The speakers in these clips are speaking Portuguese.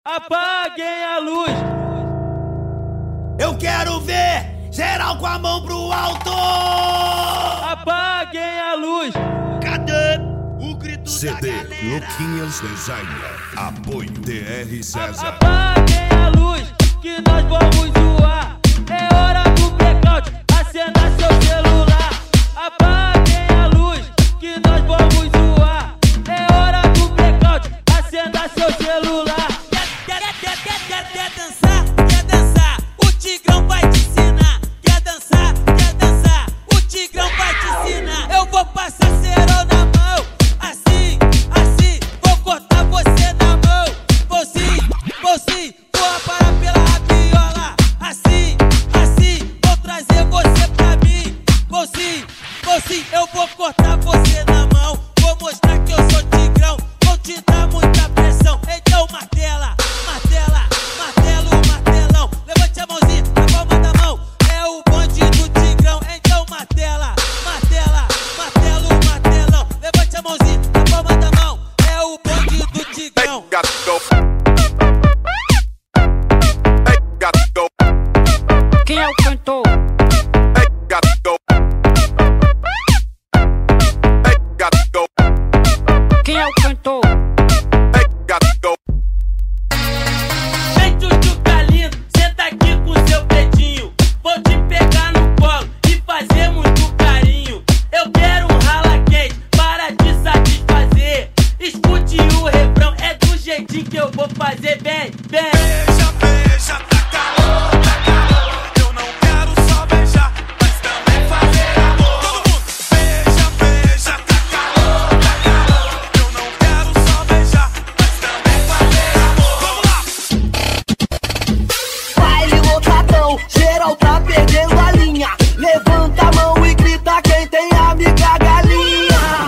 Apaguem a luz. Eu quero ver geral com a mão pro alto. Apaguem a luz. Cadê o grito CD da galera? Luquinhas Designer. Apoio DR César. Apaguem a luz que nós vamos zoar. É hora do blackout, acenda seu celular. Apaguem a luz que nós vamos zoar. É hora do blackout, acenda seu celular. Quer dançar? Quer dançar? O Tigrão vai te ensinar. Quer dançar? Quer dançar? O Tigrão vai te ensinar. Eu vou passar cerol na mão, assim, assim. Vou cortar você na mão, vou sim, vou aparar pela rabiola, assim, assim. Vou trazer você pra mim, vou sim, eu vou cortar você na mão. Vou mostrar que eu sou Tigrão, vou te dar muita pressão. Então martela, martela, martelo, martelão. Levante a mãozinha, a palma da mão. É o bonde do Tigrão. Então martela, martela, martelo, martelão. Levante a mãozinha, a palma da mão. É o bonde do Tigrão. Quem é o cantor? Quem é o cantor? Vem, tchutchuca lindo, senta aqui com seu dedinho. Vou te pegar no colo e fazer muito carinho. Eu quero um rala quente para te satisfazer. Escute o refrão, é do jeitinho que eu vou fazer. Vem, vem. Beija, beija, tá calor, tá calor. Eu não quero só beijar, mas também fazer amor. Todo mundo. Beija, beija, tá calor, tá calor. Eu não quero só beijar, mas também fazer amor. Vamos lá! Baile lotadão, geral tá perdendo a linha. Levanta a mão e grita quem tem amiga galinha.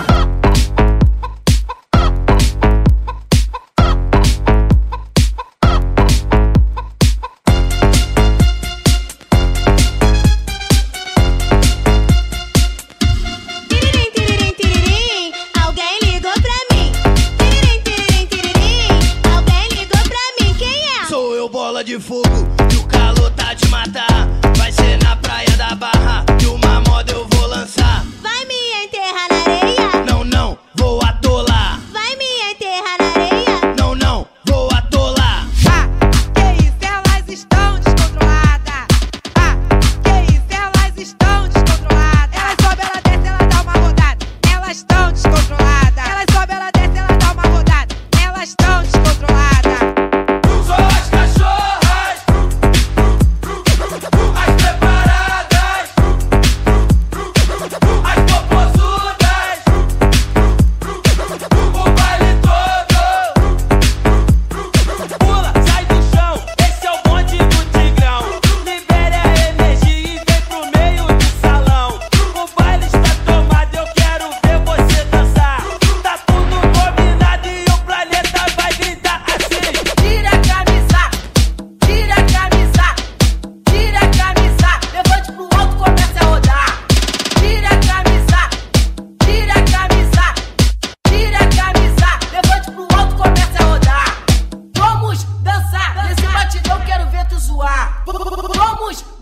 Tiririm, tiririm, tiririm, alguém ligou pra mim. Tiririm, tiririm, tiririm, alguém ligou pra mim. Quem é? Sou eu, bola de fogo, e o calor tá de matar. Vai ser na praia da Barra, e uma moda eu vou lançar. Vai me enterrar na areia? Não, não, vou atolar. Vai me enterrar na areia? Não, não, vou atolar. Que isso, elas estão descontroladas. Que isso, elas estão descontroladas. Ela sobe, ela desce, ela dá uma rodada. Elas estão descontroladas. Ela sobe, ela desce, ela dá uma rodada. Elas estão descontroladas. São as cachorras, as preparadas, as popozudas, o baile todo. Pula, sai do chão, esse é o bonde do Tigrão. Libere a energia e vem pro meio do salão. O baile está tomado, eu quero ver você dançar. Tá tudo combinado e o planeta vai gritar assim. Tira a camisa, tira a camisa, tira a camisa. Levante pro alto, comece a rodar. Tira a camisa, tira a camisa, tira a camisa. Levante pro alto, comece a rodar. Vamos dançar, nesse batidão quero ver tu zoar. Vamos